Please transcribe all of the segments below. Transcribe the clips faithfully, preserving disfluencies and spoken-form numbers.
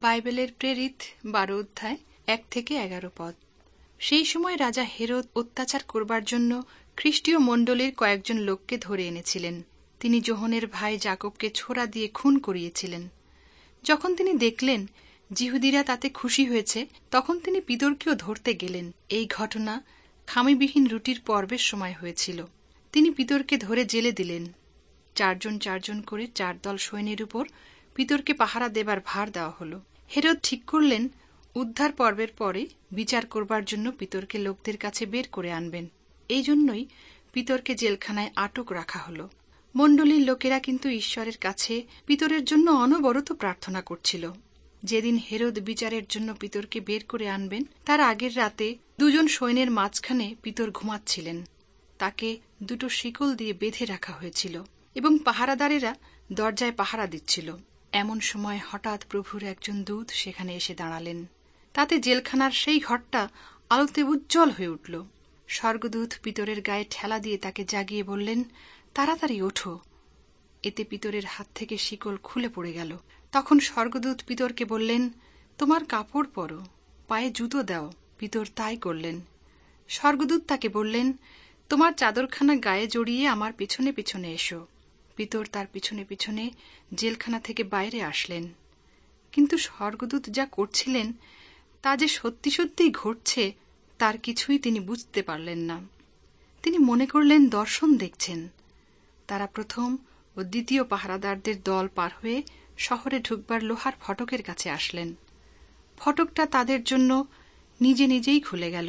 বাইবেলের প্রেরিত বারো অধ্যায় এক থেকে এগারো পদ। সেই সময় রাজা হেরোদ অত্যাচার করবার জন্য খ্রিস্টীয় মণ্ডলীর কয়েকজন লোককে ধরে এনেছিলেন। তিনি যোহনের ভাই যাকবকে ছোরা দিয়ে খুন করিয়েছিলেন। যখন তিনি দেখলেন যিহুদিরা তাতে খুশি হয়েছে, তখন তিনি পিতরকেও ধরতে গেলেন। এই ঘটনা খামিবিহীন রুটির পর্বের সময় হয়েছিল। তিনি পিতরকে ধরে জেলে দিলেন। চারজন চারজন করে চার দল সৈন্যের উপর পিতরকে পাহারা দেবার ভার দেওয়া হল। হেরোদ ঠিক করলেন উদ্ধার পর্বের পরে বিচার করবার জন্য পিতরকে লোকদের কাছে বের করে আনবেন। এই জন্যই পিতরকে জেলখানায় আটক রাখা হল। মণ্ডলীর লোকেরা কিন্তু ঈশ্বরের কাছে পিতরের জন্য অনবরত প্রার্থনা করছিল। যেদিন হেরোদ বিচারের জন্য পিতরকে বের করে আনবেন, তার আগের রাতে দুজন সৈন্যের মাঝখানে পিতর ঘুমাচ্ছিলেন। তাকে দুটো শিকল দিয়ে বেঁধে রাখা হয়েছিল এবং পাহারাদারেরা দরজায় পাহারা দিচ্ছিল। এমন সময় হঠাৎ প্রভুর একজন দূত সেখানে এসে দাঁড়ালেন। তাতে জেলখানার সেই ঘরটা আলোতে উজ্জ্বল হয়ে উঠল। স্বর্গদূত পিতরের গায়ে ঠেলা দিয়ে তাকে জাগিয়ে বললেন, তাড়াতাড়ি ওঠো। এতে পিতরের হাত থেকে শিকল খুলে পড়ে গেল। তখন স্বর্গদূত পিতরকে বললেন, তোমার কাপড় পরো, পায়ে জুতো দাও। পিতর তাই করলেন। স্বর্গদূত তাকে বললেন, তোমার চাদরখানা গায়ে জড়িয়ে আমার পিছনে পিছনে এসো। পিতর তার পিছনে পিছনে জেলখানা থেকে বাইরে আসলেন। কিন্তু স্বর্গদূত যা করছিলেন তা যে সত্যি সত্যিই ঘটছে, তার কিছুই তিনি বুঝতে পারলেন না। তিনি মনে করলেন দর্শন দেখছেন। তারা প্রথম ও দ্বিতীয় পাহারাদারদের দল পার হয়ে শহরে ঢুকবার লোহার ফটকের কাছে আসলেন। ফটকটা তাদের জন্য নিজে নিজেই খুলে গেল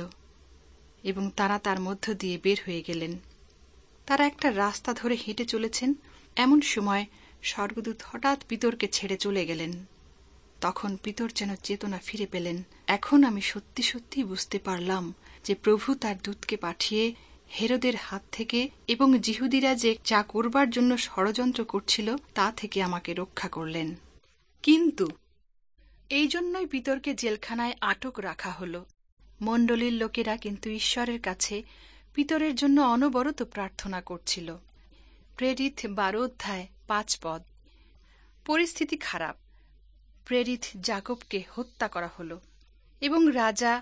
এবং তারা তার মধ্য দিয়ে বের হয়ে গেলেন। তারা একটা রাস্তা ধরে হেঁটে চলেছেন। এমন সময় স্বর্গদূত হঠাৎ পিতরকে ছেড়ে চলে গেলেন। তখন পিতর যেন চেতনা ফিরে পেলেন। এখন আমি সত্যি সত্যি বুঝতে পারলাম যে প্রভু তার দূতকে পাঠিয়ে হেরোদের হাত থেকে এবং যিহুদিরা যে যা করবার জন্য ষড়যন্ত্র করছিল তা থেকে আমাকে রক্ষা করলেন। কিন্তু এই জন্যই পিতরকে জেলখানায় আটক রাখা হল। মণ্ডলীর লোকেরা কিন্তু ঈশ্বরের কাছে পিতরের জন্য অনবরত প্রার্থনা করছিল। প্রেরিত বারো অধ্যায় পাঁচ পদ। পরিস্থিতি খারাপ। প্রেরিত যাকবকে হত্যা করা হল এবং রাজা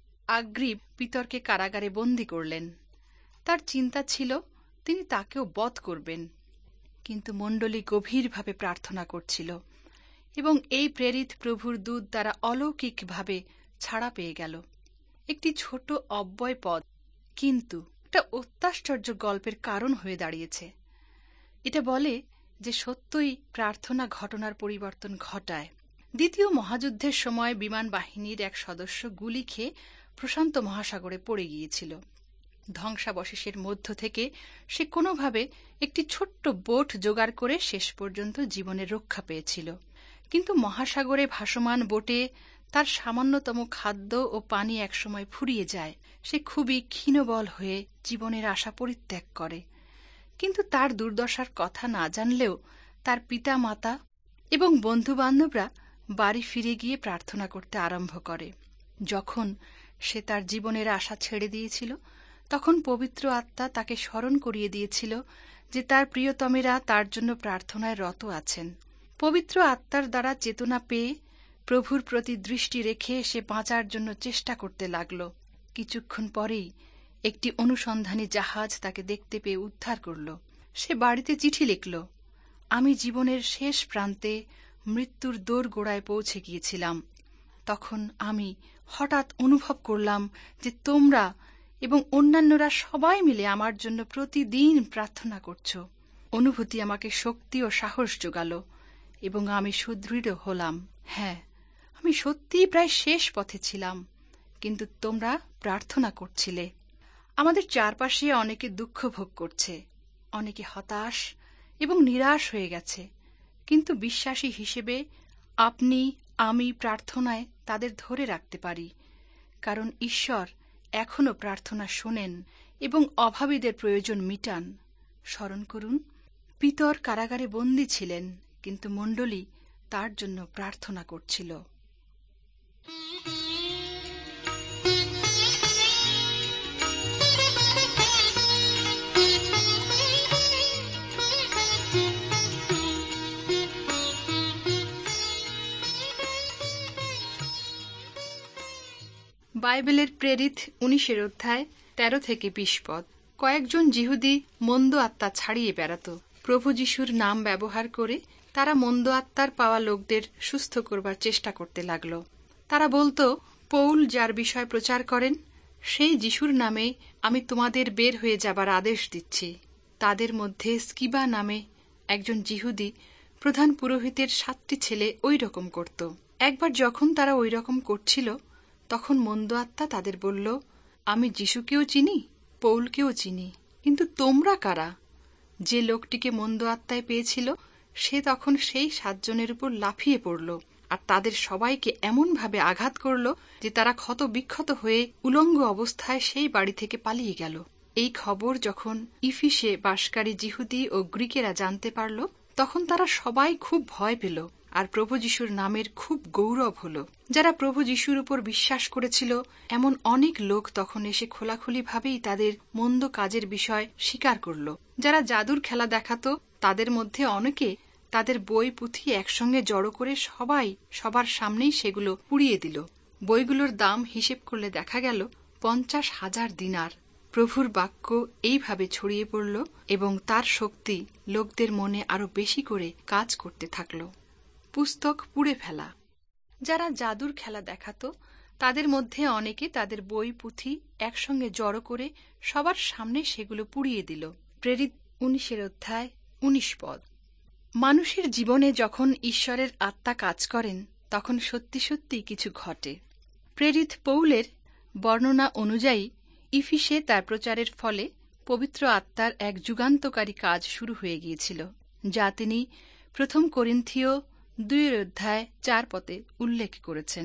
আগ্রিপ পিতরকে কারাগারে বন্দী করলেন। তার চিন্তা ছিল তিনি তাকেও বধ করবেন। কিন্তু মণ্ডলী গভীরভাবে প্রার্থনা করছিল এবং এই প্রেরিত প্রভুর দূত দ্বারা অলৌকিকভাবে ছাড়া পেয়ে গেল। একটি ছোট অব্যয় পদ, কিন্তু একটা অত্যাশ্চর্য গল্পের কারণ হয়ে দাঁড়িয়েছে। এটা বলে যে সত্যই প্রার্থনা ঘটনার পরিবর্তন ঘটায়। দ্বিতীয় মহাযুদ্ধের সময় বিমান বাহিনীর এক সদস্য গুলি খেয়ে প্রশান্ত মহাসাগরে পড়ে গিয়েছিল। ধ্বংসাবশেষের মধ্য থেকে সে কোনোভাবে একটি ছোট্ট বোট জোগাড় করে শেষ পর্যন্ত জীবনের রক্ষা পেয়েছিল। কিন্তু মহাসাগরে ভাসমান বোটে তার সামান্যতম খাদ্য ও পানি একসময় ফুরিয়ে যায়। সে খুবই ক্ষীণবল হয়ে জীবনের আশা পরিত্যাগ করে। কিন্তু তার দুর্দশার কথা না জানলেও তার পিতা মাতা এবং বন্ধুবান্ধবরা বাড়ি ফিরে গিয়ে প্রার্থনা করতে আরম্ভ করে। যখন সে তার জীবনের আশা ছেড়ে দিয়েছিল, তখন পবিত্র আত্মা তাকে স্মরণ করিয়ে দিয়েছিল যে তার প্রিয়তমেরা তার জন্য প্রার্থনায় রত আছেন। পবিত্র আত্মার দ্বারা চেতনা পেয়ে প্রভুর প্রতি দৃষ্টি রেখে সে বাঁচার জন্য চেষ্টা করতে লাগল। কিছুক্ষণ পরেই একটি অনুসন্ধানী জাহাজ তাকে দেখতে পেয়ে উদ্ধার করল। সে বাড়িতে চিঠি লিখল, আমি জীবনের শেষ প্রান্তে মৃত্যুর দোরগোড়ায় পৌঁছে গিয়েছিলাম। তখন আমি হঠাৎ অনুভব করলাম যে তোমরা এবং অন্যান্যরা সবাই মিলে আমার জন্য প্রতিদিন প্রার্থনা করছ। অনুভূতি আমাকে শক্তি ও সাহস জোগাল এবং আমি সুদৃঢ় হলাম। হ্যাঁ, আমি সত্যিই প্রায় শেষ পথে ছিলাম, কিন্তু তোমরা প্রার্থনা করছিলে। আমাদের চারপাশে অনেকে দুঃখ ভোগ করছে, অনেকে হতাশ এবং নিরাশ হয়ে গেছে। কিন্তু বিশ্বাসী হিসেবে আপনি আমি প্রার্থনায় তাদের ধরে রাখতে পারি, কারণ ঈশ্বর এখনও প্রার্থনা শোনেন এবং অভাবীদের প্রয়োজন মিটান। স্মরণ করুন, পিতর কারাগারে বন্দী ছিলেন, কিন্তু মণ্ডলী তার জন্য প্রার্থনা করছিল। বাইবেলের প্রেরিত উনিশের অধ্যায় তেরো থেকে বিশ পদ। কয়েকজন যিহুদি মন্দ আত্মা ছাড়িয়ে বেড়াত। প্রভু যিশুর নাম ব্যবহার করে তারা মন্দ আত্মার পাওয়া লোকদের সুস্থ করবার চেষ্টা করতে লাগল। তারা বলতো, পৌল যার বিষয় প্রচার করেন সেই যিশুর নামে আমি তোমাদের বের হয়ে যাবার আদেশ দিচ্ছি। তাদের মধ্যে স্কিবা নামে একজন যিহুদি প্রধান পুরোহিতের সাতটি ছেলে ওই রকম করত। একবার যখন তারা ওই রকম করছিল, তখন মন্দ আত্মা তাদের বলল, আমি যিশুকেও চিনি, পৌলকেও চিনি, কিন্তু তোমরা কারা? যে লোকটিকে মন্দ আত্মায় পেয়েছিল সে তখন সেই সাতজনের উপর লাফিয়ে পড়ল আর তাদের সবাইকে এমনভাবে আঘাত করল যে তারা ক্ষত বিক্ষত হয়ে উলঙ্গ অবস্থায় সেই বাড়ি থেকে পালিয়ে গেল। এই খবর যখন ইফিসে বাসকারী যিহুদি ও গ্রিকেরা জানতে পারল, তখন তারা সবাই খুব ভয় পেল আর প্রভু যিশুর নামের খুব গৌরব হল। যারা প্রভু যিশুর উপর বিশ্বাস করেছিল এমন অনেক লোক তখন এসে খোলাখুলিভাবেই তাদের মন্দ কাজের বিষয় স্বীকার করল। যারা জাদুর খেলা দেখাত তাদের মধ্যে অনেকে তাদের বই পুঁথি একসঙ্গে জড়ো করে সবাই সবার সামনেই সেগুলো পুড়িয়ে দিল। বইগুলোর দাম হিসেব করলে দেখা গেল পঞ্চাশ হাজার দিনার। প্রভুর বাক্য এইভাবে ছড়িয়ে পড়ল এবং তার শক্তি লোকদের মনে আরো বেশি করে কাজ করতে থাকল। পুস্তক পুড়ে ফেলা। যারা জাদুর খেলা দেখাত তাদের মধ্যে অনেকে তাদের বই পুঁথি একসঙ্গে জড়ো করে সবার সামনে সেগুলো পুড়িয়ে দিল। প্রেরিত উনিশের অধ্যায় উনিশ পদ। মানুষের জীবনে যখন ঈশ্বরের আত্মা কাজ করেন তখন সত্যি সত্যি কিছু ঘটে। প্রেরিত পৌলের বর্ণনা অনুযায়ী ইফিসে তার প্রচারের ফলে পবিত্র আত্মার এক যুগান্তকারী কাজ শুরু হয়ে গিয়েছিল, যা তিনি প্রথম করিন্থীয় দুইয়ের অধ্যায় চার পদে উল্লেখ করেছেন।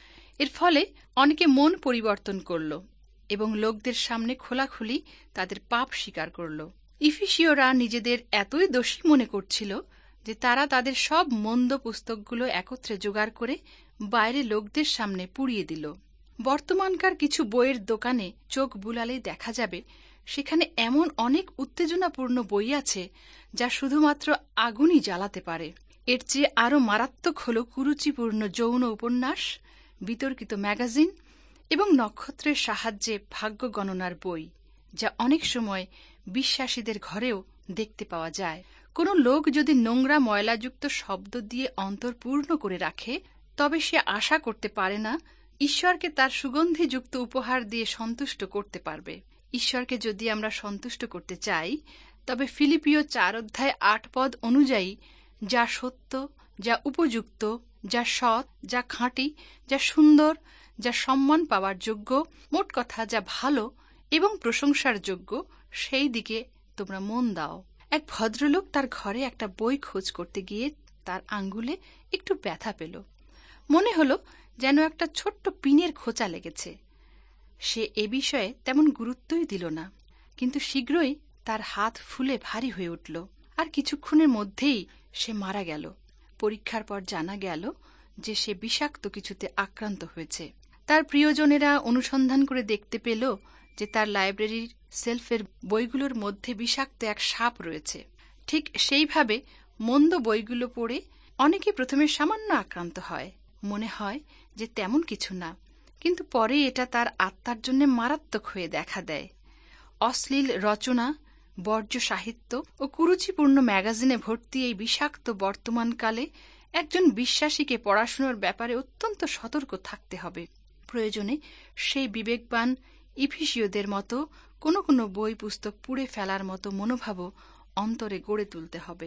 এর ফলে অনেকে মন পরিবর্তন করল এবং লোকদের সামনে খোলাখুলি তাদের পাপ স্বীকার করল। ইফিসীয়রা নিজেদের এতই দোষী মনে করছিল যে তারা তাদের সব মন্দ পুস্তকগুলো একত্রে জোগাড় করে বাইরে লোকদের সামনে পুড়িয়ে দিল। বর্তমানকার কিছু বইয়ের দোকানে চোখ বুলালেই দেখা যাবে সেখানে এমন অনেক উত্তেজনাপূর্ণ বই আছে যা শুধুমাত্র আগুনই জ্বালাতে পারে। এর চেয়ে আরও মারাত্মক হল কুরুচিপূর্ণ যৌন উপন্যাস, বিতর্কিত ম্যাগাজিন এবং নক্ষত্রের সাহায্যে ভাগ্য গণনার বই, যা অনেক সময় বিশ্বাসীদের ঘরেও দেখতে পাওয়া যায়। কোনো লোক যদি নোংরা ময়লাযুক্ত শব্দ দিয়ে অন্তর পূর্ণ করে রাখে, তবে সে আশা করতে পারে না ঈশ্বরকে তার সুগন্ধিযুক্ত উপহার দিয়ে সন্তুষ্ট করতে পারবে। ঈশ্বরকে যদি আমরা সন্তুষ্ট করতে চাই, তবে ফিলিপিও চার অধ্যায় আট পদ অনুযায়ী যা সত্য, যা উপযুক্ত, যা সৎ, যা খাঁটি, যা সুন্দর, যা সম্মান পাওয়ার যোগ্য, মোট কথা যা ভালো এবং প্রশংসার যোগ্য, সেই দিকে তোমরা মন দাও। এক ভদ্রলোক তার ঘরে একটা বই খোঁজ করতে গিয়ে তার আঙ্গুলে একটু ব্যথা পেল। মনে হলো যেন একটা ছোট্ট পিনের খোঁচা লেগেছে। সে এ বিষয়ে তেমন গুরুত্বই দিল না, কিন্তু শীঘ্রই তার হাত ফুলে ভারী হয়ে উঠল আর কিছুক্ষণের মধ্যেই সে মারা গেল। পরীক্ষার পর জানা গেল যে সে বিষাক্ত কিছুতে আক্রান্ত হয়েছে। তার প্রিয়জনেরা অনুসন্ধান করে দেখতে পেল যে তার লাইব্রেরির সেলফের বইগুলোর মধ্যে বিষাক্ত এক সাপ রয়েছে। ঠিক সেইভাবে মন্দ বইগুলো পড়ে অনেকে প্রথমে সামান্য আক্রান্ত হয়, মনে হয় যে তেমন কিছু না, কিন্তু পরে এটা তার আত্মার জন্য মারাত্মক হয়ে দেখা দেয়। অশ্লীল রচনা, বর্জ্য সাহিত্য ও কুরুচিপূর্ণ ম্যাগাজিনে ভর্তি এই বিষাক্ত বর্তমানকালে একজন বিশ্বাসীকে পড়াশোনার ব্যাপারে অত্যন্ত সতর্ক থাকতে হবে। প্রয়োজনে সেই বিবেকবান ইফিসীয়দের মতো কোনো কোনো বই পুস্তক পুড়ে ফেলার মতো মনোভাবও অন্তরে গড়ে তুলতে হবে।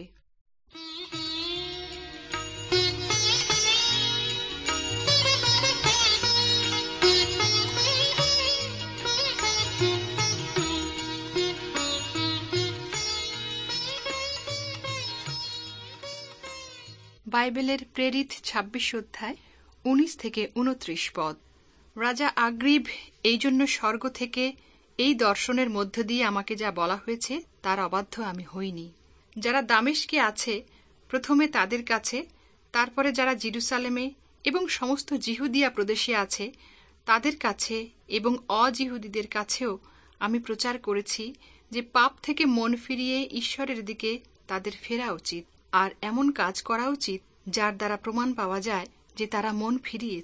বাইবেলের প্রেরিত ছাব্বিশ অধ্যায় উনিশ থেকে উনত্রিশ পদ। রাজা আগ্রিব এই জন্য স্বর্গ থেকে এই দর্শনের মধ্য দিয়ে আমাকে যা বলা হয়েছে তার অবাধ্য আমি হইনি। যারা দামেস্কে আছে প্রথমে তাদের কাছে, তারপরে যারা জেরুসালেমে এবং সমস্ত জিহুদিয়া প্রদেশে আছে তাদের কাছে এবং অজিহুদীদের কাছেও আমি প্রচার করেছি যে পাপ থেকে মন ফিরিয়ে ঈশ্বরের দিকে তাদের ফেরা উচিত আর এমন কাজ করা উচিত যার দ্বারা প্রমাণ পাওয়া যায় যে তারা মন ফিরিয়েছে।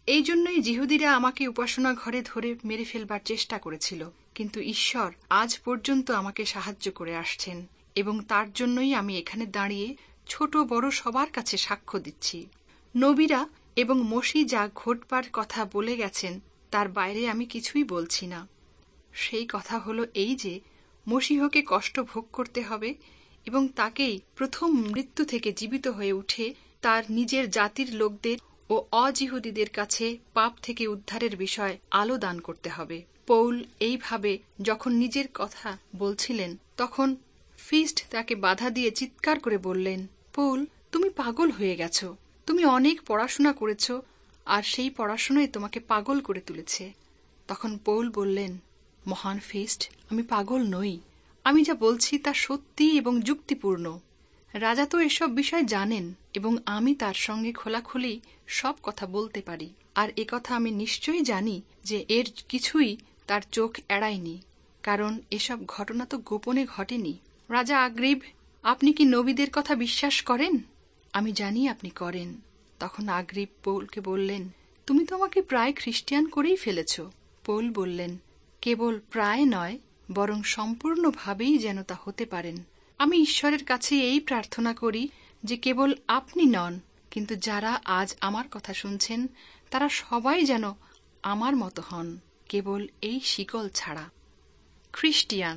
এই জন্যই যিহুদিরা আমাকে উপাসনা ঘরে ধরে মেরে ফেলবার চেষ্টা করেছিল, কিন্তু ঈশ্বর আজ পর্যন্ত আমাকে সাহায্য করে আসছেন এবং তার জন্যই আমি এখানে দাঁড়িয়ে ছোট বড় সবার কাছে সাক্ষ্য দিচ্ছি। নবীরা এবং মসিহ যা ঘটবার কথা বলে গেছেন তার বাইরে আমি কিছুই বলছি না। সেই কথা হলো এই যে মসিহকে কষ্ট ভোগ করতে হবে এবং তাকেই প্রথম মৃত্যু থেকে জীবিত হয়ে উঠে তার নিজের জাতির লোকদের ও অজিহুদীদের কাছে পাপ থেকে উদ্ধারের বিষয় আলো দান করতে হবে। পৌল এইভাবে যখন নিজের কথা বলছিলেন তখন ফিস্ট তাকে বাধা দিয়ে চিৎকার করে বললেন, পৌল, তুমি পাগল হয়ে গেছ। তুমি অনেক পড়াশোনা করেছ আর সেই পড়াশোনায় তোমাকে পাগল করে তুলেছে। তখন পৌল বললেন, মহান ফিস্ট, আমি পাগল নই। আমি যা বলছি তা সত্যি এবং যুক্তিপূর্ণ। রাজা তো এসব বিষয় জানেন এবং আমি তার সঙ্গে খোলাখুলি সব কথা বলতে পারি। আর একথা আমি নিশ্চয়ই জানি যে এর কিছুই তার চোখ এড়ায়নি, কারণ এসব ঘটনা তো গোপনে ঘটেনি। রাজা আগ্রিব, আপনি কি নবীদের কথা বিশ্বাস করেন? আমি জানি আপনি করেন। তখন আগ্রিব পৌলকে বললেন, তুমি তো আমাকে প্রায় খ্রিস্টিয়ান করেই ফেলেছ। পৌল বললেন, কেবল প্রায় নয়, বরং সম্পূর্ণভাবেই যেন তা হতে পারেন। আমি ঈশ্বরের কাছে এই প্রার্থনা করি যে কেবল আপনি নন, কিন্তু যারা আজ আমার কথা শুনছেন তারা সবাই যেন আমার মতো হন, কেবল এই শিকল ছাড়া। খ্রিস্টিয়ান।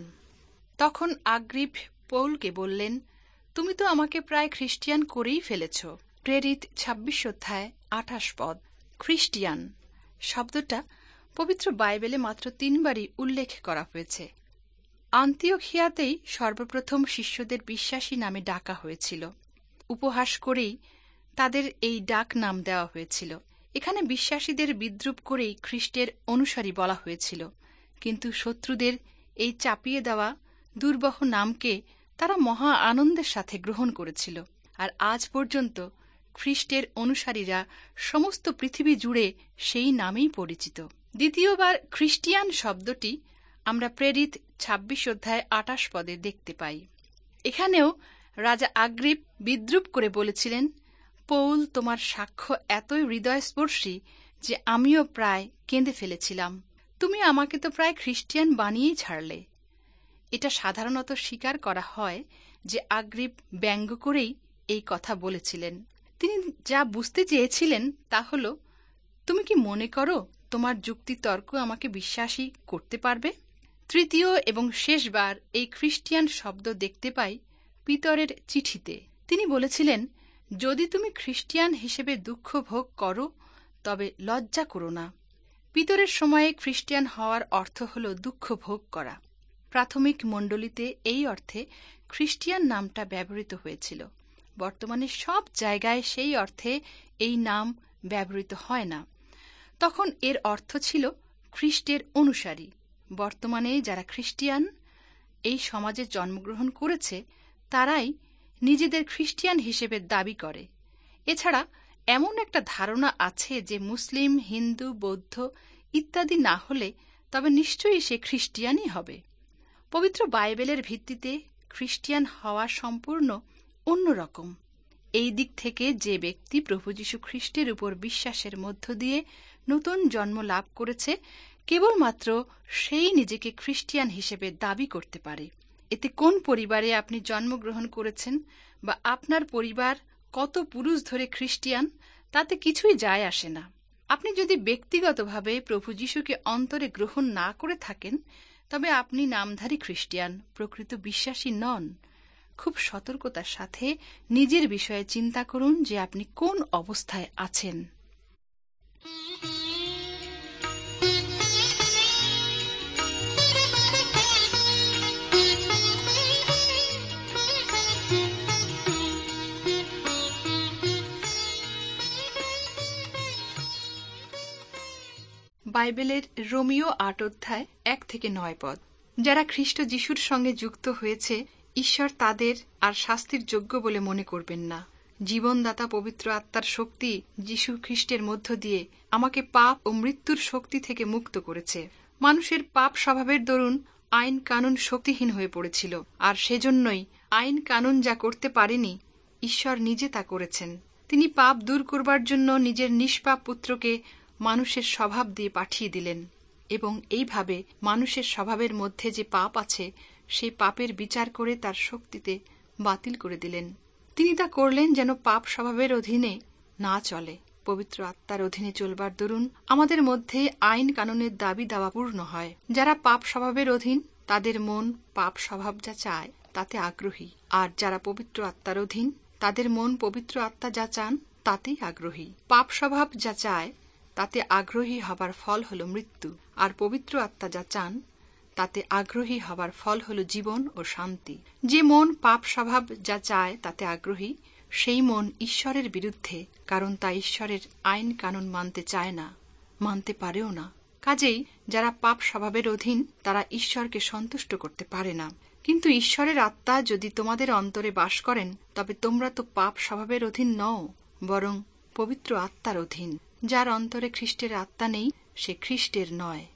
তখন আগ্রিব পৌলকে বললেন, তুমি তো আমাকে প্রায় খ্রিস্টিয়ান করেই ফেলেছ। প্রেরিত ছাব্বিশ অধ্যায় আঠাশ পদ। খ্রিস্টিয়ান শব্দটা পবিত্র বাইবেলে মাত্র তিনবারই উল্লেখ করা হয়েছে। আন্তিওখিয়াতেই সর্বপ্রথম শিষ্যদের বিশ্বাসী নামে ডাকা হয়েছিল। উপহাস করেই তাদের এই ডাক নাম দেওয়া হয়েছিল। এখানে বিশ্বাসীদের বিদ্রুপ করেই খ্রিস্টের অনুসারী বলা হয়েছিল, কিন্তু শত্রুদের এই চাপিয়ে দেওয়া দুর্বহ নামকে তারা মহা আনন্দের সাথে গ্রহণ করেছিল। আর আজ পর্যন্ত খ্রিস্টের অনুসারীরা সমস্ত পৃথিবী জুড়ে সেই নামেই পরিচিত। দ্বিতীয়বার খ্রিস্টিয়ান শব্দটি আমরা প্রেরিত ছাব্বিশ অধ্যায় আটাশ পদে দেখতে পাই। এখানেও রাজা আগ্রিব বিদ্রুপ করে বলেছিলেন, পৌল, তোমার সাক্ষ্য এতই হৃদয়স্পর্শী যে আমিও প্রায় কেঁদে ফেলেছিলাম। তুমি আমাকে তো প্রায় খ্রিস্টিয়ান বানিয়েই ছাড়লে। এটা সাধারণত স্বীকার করা হয় যে আগ্রিব ব্যঙ্গ করেই এই কথা বলেছিলেন। তিনি যা বুঝতে চেয়েছিলেন তা হল, তুমি কি মনে করো তোমার যুক্তিতর্ক আমাকে বিশ্বাসী করতে পারবে? তৃতীয় এবং শেষবার এই খ্রিস্টিয়ান শব্দ দেখতে পাই পিতরের চিঠিতে। তিনি বলেছিলেন, যদি তুমি খ্রিস্টিয়ান হিসেবে দুঃখ ভোগ করো তবে লজ্জা করো না। পিতরের সময়ে খ্রিস্টিয়ান হওয়ার অর্থ হল দুঃখ ভোগ করা। প্রাথমিক মণ্ডলীতে এই অর্থে খ্রিস্টিয়ান নামটা ব্যবহৃত হয়েছিল। বর্তমানে সব জায়গায় সেই অর্থে এই নাম ব্যবহৃত হয় না। তখন এর অর্থ ছিল খ্রিস্টের অনুসারী। বর্তমানে যারা খ্রিস্টিয়ান এই সমাজে জন্মগ্রহণ করেছে তারাই নিজেদের খ্রিস্টিয়ান হিসেবে দাবি করে। এছাড়া এমন একটা ধারণা আছে যে মুসলিম, হিন্দু, বৌদ্ধ ইত্যাদি না হলে তবে নিশ্চয়ই সে খ্রিস্টিয়ানই হবে। পবিত্র বাইবেলের ভিত্তিতে খ্রিস্টিয়ান হওয়া সম্পূর্ণ অন্যরকম। এই দিক থেকে যে ব্যক্তি প্রভু যীশু খ্রিস্টের উপর বিশ্বাসের মধ্য দিয়ে নতুন জন্ম লাভ করেছে, কেবলমাত্র সেই নিজেকে খ্রিস্টিয়ান হিসেবে দাবি করতে পারে। এতে কোন পরিবারে আপনি জন্মগ্রহণ করেছেন বা আপনার পরিবার কত পুরুষ ধরে খ্রিস্টিয়ান, তাতে কিছুই যায় আসে না। আপনি যদি ব্যক্তিগতভাবে প্রভু যীশুকে অন্তরে গ্রহণ না করে থাকেন তবে আপনি নামধারী খ্রিস্টিয়ান, প্রকৃত বিশ্বাসী নন। খুব সতর্কতার সাথে নিজের বিষয়ে চিন্তা করুন যে আপনি কোন অবস্থায় আছেন। বাইবেলের রোমিও আট অধ্যায় এক থেকে নয় পদ। যারা খ্রিস্ট যিশুর সঙ্গে যুক্ত হয়েছে, ঈশ্বর তাদের আর শাস্তির যোগ্য বলে মনে করবেন না। জীবনদাতা পবিত্র আত্মার শক্তি যিশু খ্রিস্টের মধ্য দিয়ে আমাকে পাপ ও মৃত্যুর শক্তি থেকে মুক্ত করেছে। মানুষের পাপ স্বভাবের দরুন আইন কানুন শক্তিহীন হয়ে পড়েছিল, আর সেজন্যই আইন কানুন যা করতে পারেনি, ঈশ্বর নিজে তা করেছেন। তিনি পাপ দূর করবার জন্য নিজের নিষ্পাপ পুত্রকে মানুষের স্বভাব দিয়ে পাঠিয়ে দিলেন এবং এইভাবে মানুষের স্বভাবের মধ্যে যে পাপ আছে সেই পাপের বিচার করে তার শক্তিতে বাতিল করে দিলেন। তিনি তা করলেন যেন পাপ স্বভাবের অধীনে না চলে, পবিত্র আত্মার অধীনে চলবার দরুন আমাদের মধ্যে আইন কানুনের দাবি দাওয়া পূর্ণ হয়। যারা পাপ স্বভাবের অধীন তাদের মন পাপ স্বভাব যা চায় তাতে আগ্রহী, আর যারা পবিত্র আত্মার অধীন তাদের মন পবিত্র আত্মা যা চান তাতেই আগ্রহী। পাপ স্বভাব যা চায় তাতে আগ্রহী হবার ফল হল মৃত্যু, আর পবিত্র আত্মা যা চান তাতে আগ্রহী হবার ফল হল জীবন ও শান্তি। যে মন পাপ স্বভাব যা চায় তাতে আগ্রহী, সেই মন ঈশ্বরের বিরুদ্ধে, কারণ তা ঈশ্বরের আইন কানুন মানতে চায় না, মানতে পারেও না। কাজেই যারা পাপ স্বভাবের অধীন তারা ঈশ্বরকে সন্তুষ্ট করতে পারে না। কিন্তু ঈশ্বরের আত্মা যদি তোমাদের অন্তরে বাস করেন, তবে তোমরা তো পাপ স্বভাবের অধীন নও, বরং পবিত্র আত্মার অধীন। যার অন্তরে খ্রিস্টের আত্মা নেই সে খ্রিস্টের নয়।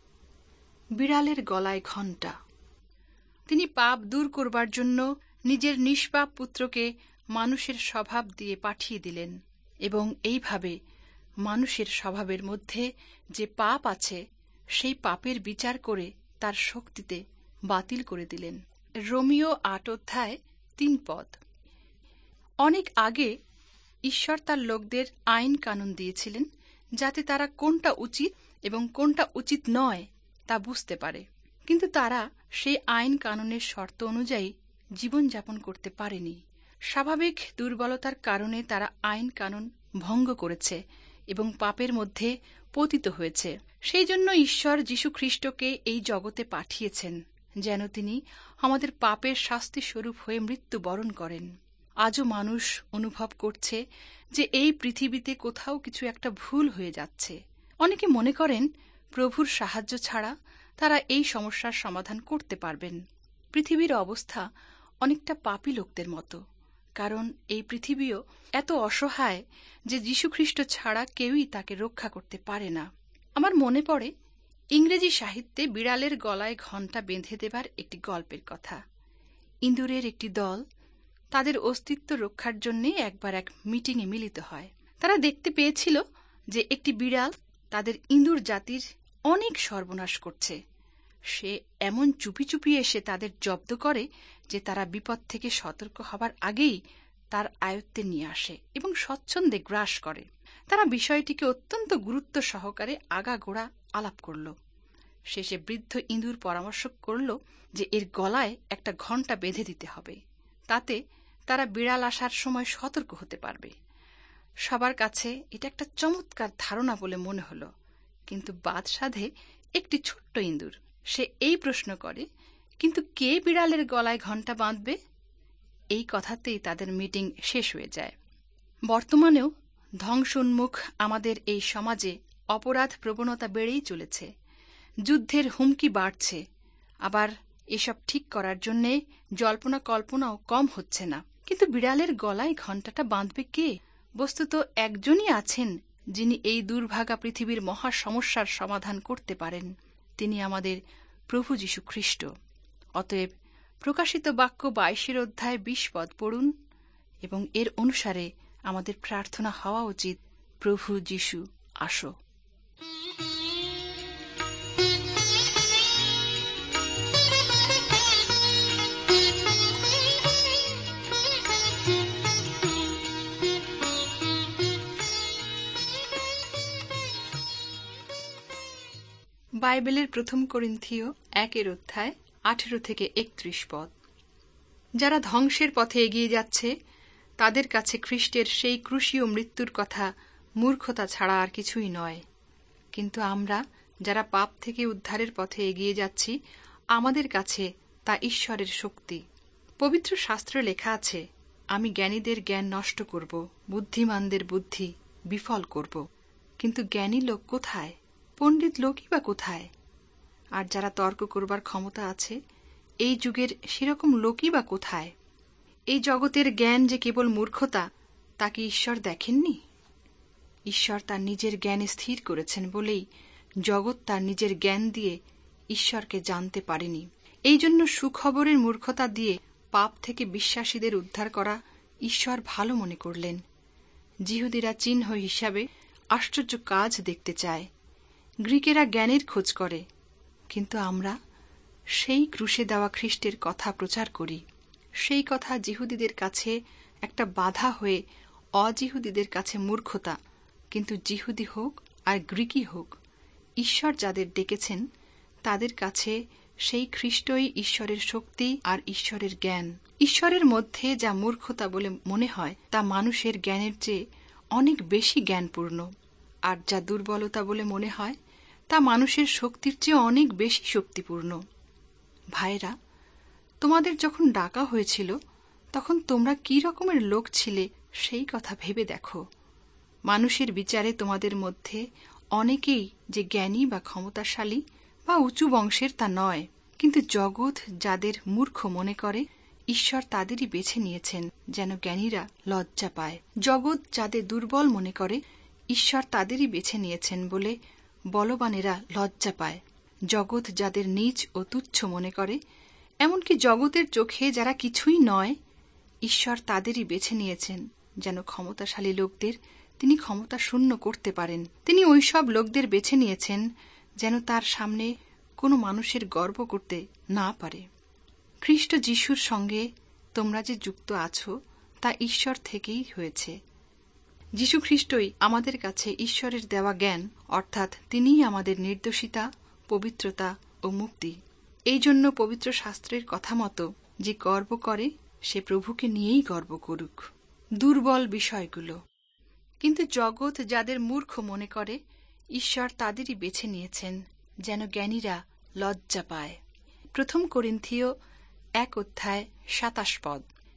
বিড়ালের গলায় ঘণ্টা। তিনি পাপ দূর করবার জন্য নিজের নিষ্পাপ পুত্রকে মানুষের স্বভাব দিয়ে পাঠিয়ে দিলেন এবং এইভাবে মানুষের স্বভাবের মধ্যে যে পাপ আছে সেই পাপের বিচার করে তার শক্তিতে বাতিল করে দিলেন। রোমিও আট অধ্যায় তিন পদ। অনেক আগে ঈশ্বর তার লোকদের আইন কানুন দিয়েছিলেন যাতে তারা কোনটা উচিত এবং কোনটা উচিত নয় তা বুঝতে পারে, কিন্তু তারা সেই আইন কানুনের শর্ত অনুযায়ী জীবনযাপন করতে পারেনি। স্বাভাবিক দুর্বলতার কারণে তারা আইন কানুন ভঙ্গ করেছে এবং পাপের মধ্যে পতিত হয়েছে। সেই জন্য ঈশ্বর যীশু খ্রিস্টকে এই জগতে পাঠিয়েছেন যেন তিনি আমাদের পাপের শাস্তি স্বরূপ হয়ে মৃত্যু বরণ করেন। আজও মানুষ অনুভব করছে যে এই পৃথিবীতে কোথাও কিছু একটা ভুল হয়ে যাচ্ছে। অনেকে মনে করেন প্রভুর সাহায্য ছাড়া তারা এই সমস্যার সমাধান করতে পারবেন। পৃথিবীর অবস্থা অনেকটা পাপী লোকদের মতো, কারণ এই পৃথিবীও এত অসহায় যে যীশুখ্রিস্ট ছাড়া কেউই তাকে রক্ষা করতে পারে না। আমার মনে পড়ে ইংরেজি সাহিত্যে বিড়ালের গলায় ঘণ্টা বেঁধে দেবার একটি গল্পের কথা। ইঁদুরের একটি দল তাদের অস্তিত্ব রক্ষার জন্য একবার এক মিটিংয়ে মিলিত হয়। তারা দেখতে পেয়েছিল যে একটি বিড়াল তাদের ইঁদুর জাতির অনেক সর্বনাশ করছে। সে এমন চুপি চুপি এসে তাদের জব্দ করে যে তারা বিপদ থেকে সতর্ক হবার আগেই তার আয়ত্তে নিয়ে আসে এবং স্বচ্ছন্দে গ্রাস করে। তারা বিষয়টিকে অত্যন্ত গুরুত্ব সহকারে আগাগোড়া আলাপ করল। শেষে বৃদ্ধ ইঁদুর পরামর্শ করল যে এর গলায় একটা ঘণ্টা বেঁধে দিতে হবে, তাতে তারা বিড়াল আসার সময় সতর্ক হতে পারবে। সবার কাছে এটা একটা চমৎকার ধারণা বলে মনে হল, কিন্তু বাদ সাধে একটি ছোট্ট ইঁদুর। সে এই প্রশ্ন করে, কিন্তু কে বিড়ালের গলায় ঘণ্টা বাঁধবে? এই কথাতেই তাদের মিটিং শেষ হয়ে যায়। বর্তমানেও ধ্বংসোন্মুখ আমাদের এই সমাজে অপরাধ প্রবণতা বেড়েই চলেছে। যুদ্ধের হুমকি বাড়ছে, আবার এসব ঠিক করার জন্য জল্পনা কল্পনাও কম হচ্ছে না। কিন্তু বিড়ালের গলায় ঘণ্টাটা বাঁধবে কে? বস্তুত একজনই আছেন যিনি এই দুর্ভাগা পৃথিবীর মহা সমস্যার সমাধান করতে পারেন। তিনি আমাদের প্রভু যীশু খ্রিস্ট। অতএব প্রকাশিত বাক্য বাইশের অধ্যায় বিশ পদ পড়ুন এবং এর অনুসারে আমাদের প্রার্থনা হওয়া উচিত, প্রভু যীশু আসো। বাইবেলের প্রথম করিন্থীয় একের অধ্যায় আঠেরো থেকে একত্রিশ পদ। যারা ধ্বংসের পথে এগিয়ে যাচ্ছে তাদের কাছে খ্রিস্টের সেই ক্রুশীয় মৃত্যুর কথা মূর্খতা ছাড়া আর কিছুই নয়, কিন্তু আমরা যারা পাপ থেকে উদ্ধারের পথে এগিয়ে যাচ্ছি আমাদের কাছে তা ঈশ্বরের শক্তি। পবিত্র শাস্ত্রে লেখা আছে, আমি জ্ঞানীদের জ্ঞান নষ্ট করব, বুদ্ধিমানদের বুদ্ধি বিফল করব। কিন্তু জ্ঞানী লোক কোথায়? পণ্ডিত লোকই বা কোথায়? আর যারা তর্ক করবার ক্ষমতা আছে এই যুগের সেরকম লোকই বা কোথায়? এই জগতের জ্ঞান যে কেবল মূর্খতা তা কি ঈশ্বর দেখেননি? ঈশ্বর তার নিজের জ্ঞানে স্থির করেছেন বলেই জগৎ তার নিজের জ্ঞান দিয়ে ঈশ্বরকে জানতে পারেনি। এই জন্য সুখবরের মূর্খতা দিয়ে পাপ থেকে বিশ্বাসীদের উদ্ধার করা ঈশ্বর ভালো মনে করলেন। যিহুদিরা চিহ্ন হিসাবে আশ্চর্য কাজ দেখতে চায়। গ্রিকেরা জ্ঞানের খোঁজ করে, কিন্তু আমরা সেই ক্রুশে দেওয়া খ্রিস্টের কথা প্রচার করি। সেই কথা জিহুদীদের কাছে একটা বাধা হয়ে অজিহুদীদের কাছে মূর্খতা, কিন্তু জিহুদি হোক আর গ্রিকই হোক, ঈশ্বর যাদের ডেকেছেন তাদের কাছে সেই খ্রিস্টই ঈশ্বরের শক্তি আর ঈশ্বরের জ্ঞান। ঈশ্বরের মধ্যে যা মূর্খতা বলে মনে হয় তা মানুষের জ্ঞানের চেয়ে অনেক বেশি জ্ঞানপূর্ণ, আর যা দুর্বলতা বলে মনে হয় তা মানুষের শক্তির চেয়ে অনেক বেশি শক্তিপূর্ণ। ভাইরা, তোমাদের যখন ডাকা হয়েছিল তখন তোমরা কি রকমের লোক ছিলে সেই কথা ভেবে দেখো। মানুষের বিচারে তোমাদের মধ্যে অনেকেই যে জ্ঞানী বা ক্ষমতাশালী বা উঁচু বংশের তা নয়, কিন্তু জগৎ যাদের মূর্খ মনে করে ঈশ্বর তাদেরই বেছে নিয়েছেন যেন জ্ঞানীরা লজ্জা পায়। জগৎ যাদের দুর্বল মনে করে ঈশ্বর তাদেরই বেছে নিয়েছেন বলে বলবানেরা লজ্জা পায়। জগৎ যাদের নীচ ও তুচ্ছ মনে করে, এমনকি জগতের চোখে যারা কিছুই নয়, ঈশ্বর তাদেরই বেছে নিয়েছেন যেন ক্ষমতাশালী লোকদের তিনি ক্ষমতা শূন্য করতে পারেন। তিনি ওইসব লোকদের বেছে নিয়েছেন যেন তার সামনে কোনো মানুষের গর্ব করতে না পারে। খ্রিস্ট যিশুর সঙ্গে তোমরা যে যুক্ত আছো তা ঈশ্বর থেকেই হয়েছে। যীশু খ্রিস্টই আমাদের কাছে ঈশ্বরের দেওয়া জ্ঞান, অর্থাৎ তিনিই আমাদের নির্দোষিতা, পবিত্রতা ও মুক্তি। এই জন্য পবিত্র শাস্ত্রের কথা মতো যে গর্ব করে সে প্রভুকে নিয়েই গর্ব করুক। দুর্বল বিষয়গুলো। কিন্তু জগৎ যাদের মূর্খ মনে করে ঈশ্বর তাদেরই বেছে নিয়েছেন যেন জ্ঞানীরা লজ্জা পায়। প্রথম করিন্থীয় এক অধ্যায় সাতাশ পদ।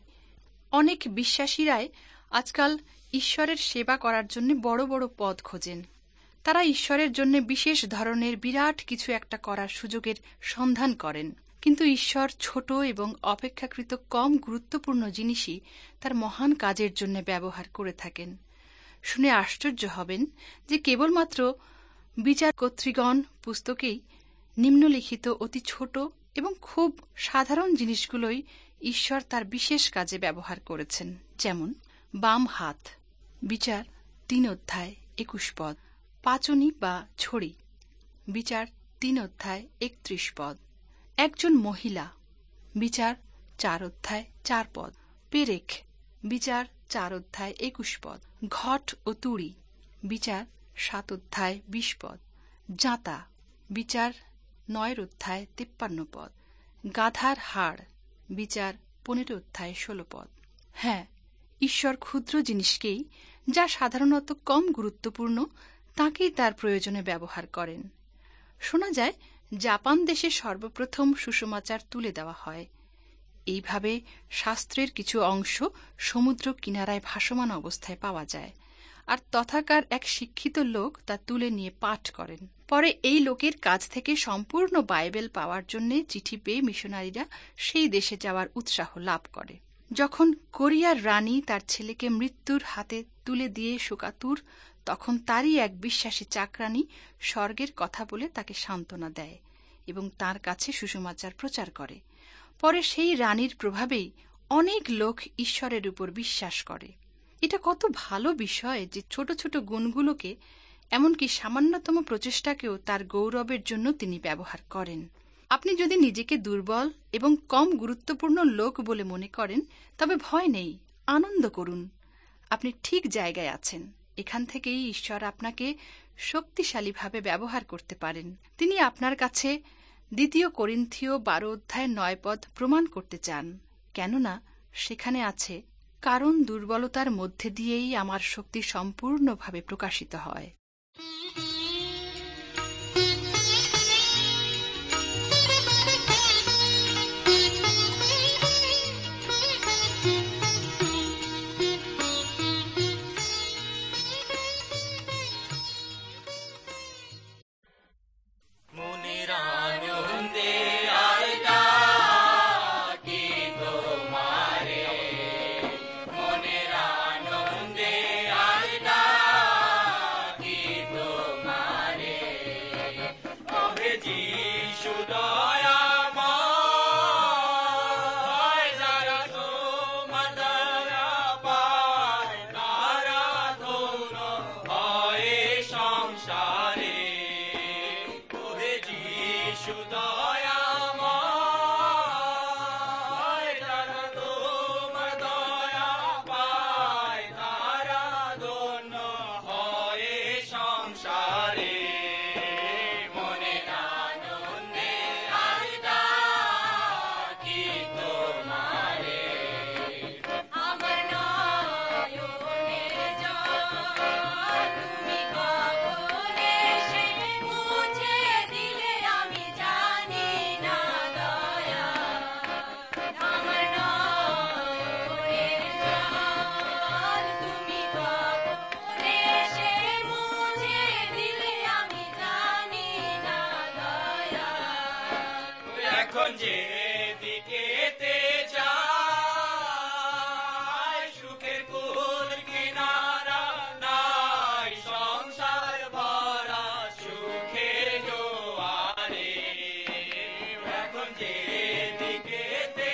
অনেক বিশ্বাসীরাই আজকাল ঈশ্বরের সেবা করার জন্য বড় বড় পদ খোঁজেন। তারা ঈশ্বরের জন্য বিশেষ ধরনের বিরাট কিছু একটা করার সুযোগের সন্ধান করেন, কিন্তু ঈশ্বর ছোট এবং অপেক্ষাকৃত কম গুরুত্বপূর্ণ জিনিসই তার মহান কাজের জন্য ব্যবহার করে থাকেন। শুনে আশ্চর্য হবেন যে কেবলমাত্র বিচার কর্তৃগণ পুস্তকেই নিম্নলিখিত অতি ছোট এবং খুব সাধারণ জিনিসগুলোই ঈশ্বর তার বিশেষ কাজে ব্যবহার করেছেন। যেমন বাম হাত, বিচার তিন অধ্যায় একুশ পদ। পাচনি বা ছড়ি, বিচার তিন অধ্যায় একত্রিশ পদ। একজন মহিলা, বিচার চার অধ্যায় চার পদ। পেরেক, বিচার চার অধ্যায় একুশ পদ। ঘট ও তুড়ি, বিচার সাত অধ্যায় বিশ পদ। জাঁতা, বিচার নয় অধ্যায় তিপ্পান্ন পদ। গাধার হাড়, বিচার পনেরো অধ্যায় ষোলো পদ। হ্যাঁ, ঈশ্বর ক্ষুদ্র জিনিসকেই, যা সাধারণত কম গুরুত্বপূর্ণ, তাকেই তার প্রয়োজনে ব্যবহার করেন। শোনা যায় জাপান দেশে সর্বপ্রথম সুসমাচার তুলে দেওয়া হয়। এইভাবে শাস্ত্রের কিছু অংশ সমুদ্র কিনারায় ভাসমান অবস্থায় পাওয়া যায়, আর তথাকার এক শিক্ষিত লোক তা তুলে নিয়ে পাঠ করেন। পরে এই লোকের কাছ থেকে সম্পূর্ণ বাইবেল পাওয়ার জন্য চিঠি পেয়ে মিশনারিরা সেই দেশে যাওয়ার উৎসাহ লাভ করে। যখন কোরিয়ার রানী তার ছেলেকে মৃত্যুর হাতে তুলে দিয়ে শোকাতুর, তখন তারই এক বিশ্বাসী চাকরানী স্বর্গের কথা বলে তাকে সান্ত্বনা দেয় এবং তার কাছে সুসমাচার প্রচার করে। পরে সেই রানীর প্রভাবেই অনেক লোক ঈশ্বরের উপর বিশ্বাস করে। এটা কত ভালো বিষয় যে ছোট ছোট গুণগুলোকে, এমনকি সামান্যতম প্রচেষ্টাকেও তার গৌরবের জন্য তিনি ব্যবহার করেন। আপনি যদি নিজেকে দুর্বল এবং কম গুরুত্বপূর্ণ লোক বলে মনে করেন, তবে ভয় নেই, আনন্দ করুন। আপনি ঠিক জায়গায় আছেন। এখান থেকেই ঈশ্বর আপনাকে শক্তিশালীভাবে ব্যবহার করতে পারেন। তিনি আপনার কাছে দ্বিতীয় করিন্থীয় বারো অধ্যায় নয় পদ প্রমাণ করতে চান, কেননা সেখানে আছে, কারণ দুর্বলতার মধ্যে দিয়েই আমার শক্তি সম্পূর্ণভাবে প্রকাশিত হয়। যেদিকেতে যাই সুখের কুল কিনারা নাই সংসার ভরা সুখের জোয়ারে এখন যেদিকেতে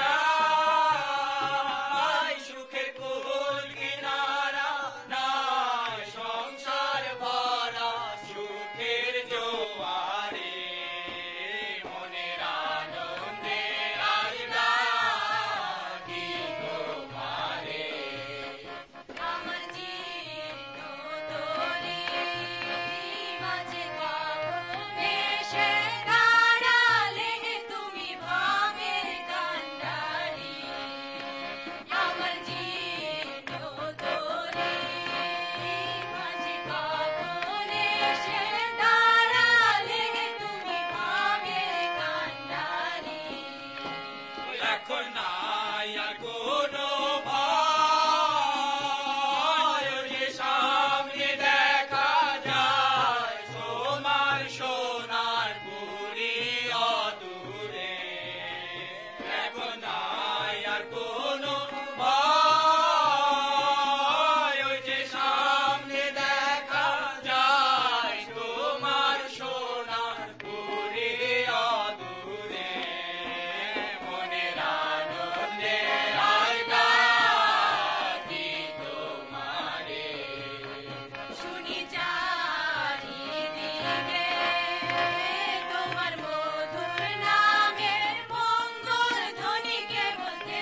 যাই সুখের কুল কিনারা নাই সংসার ভরা সুখের জোয়ারে মনের আনন্দে আজ ডাকি তোমারে আমার জীর্ণ তরি মাঝে কখন এসে দাঁড়ালে তুমি ভাঙের কান্ডারি আমার জীর্ণ তরি মাঝে কখন এসে দাঁড়ালে তুমি ভাঙের কান্ডারি এখন নাই আর কোনো ভয় যে সামনে দেখা যায় তোমার সোনার পুরী অদূরে এখন নাই আর কোনো ভয় যে সামনে দেখা যায় তোমার সোনার পুরী অদূরে মনের আনন্দে আজ ডাকি তোমারে শুনি চারিদিকে তোমার মধুর নামের মঙ্গল ধ্বনিকে বলতে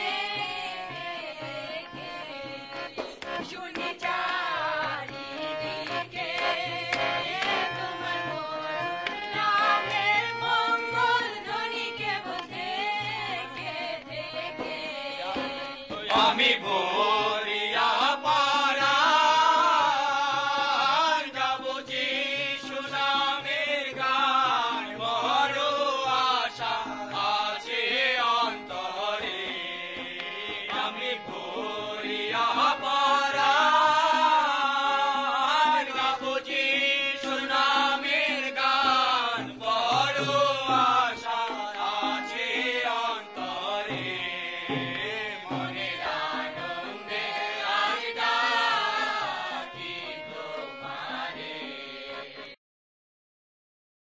শুনি চারিদিকে তোমার মধুর নামের মঙ্গল ধ্বনিকে বলতে আমি